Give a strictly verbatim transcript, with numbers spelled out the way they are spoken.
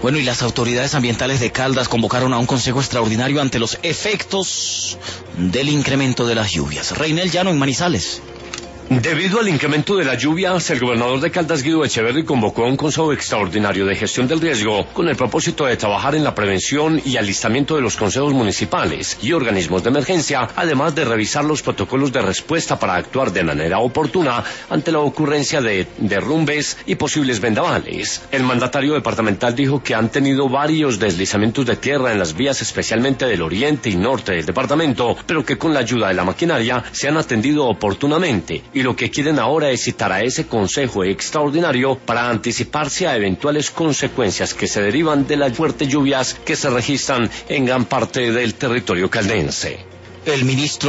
Bueno, y las autoridades ambientales de Caldas convocaron a un consejo extraordinario ante los efectos del incremento de las lluvias. Reinel Llano en Manizales. Debido al incremento de las lluvias, el gobernador de Caldas, Guido Echeverri, convocó a un consejo extraordinario de gestión del riesgo con el propósito de trabajar en la prevención y alistamiento de los consejos municipales y organismos de emergencia, además de revisar los protocolos de respuesta para actuar de manera oportuna ante la ocurrencia de derrumbes y posibles vendavales. El mandatario departamental dijo que han tenido varios deslizamientos de tierra en las vías, especialmente del oriente y norte del departamento, pero que con la ayuda de la maquinaria se han atendido oportunamente. Y lo que quieren ahora es citar a ese consejo extraordinario para anticiparse a eventuales consecuencias que se derivan de las fuertes lluvias que se registran en gran parte del territorio caldense. El ministro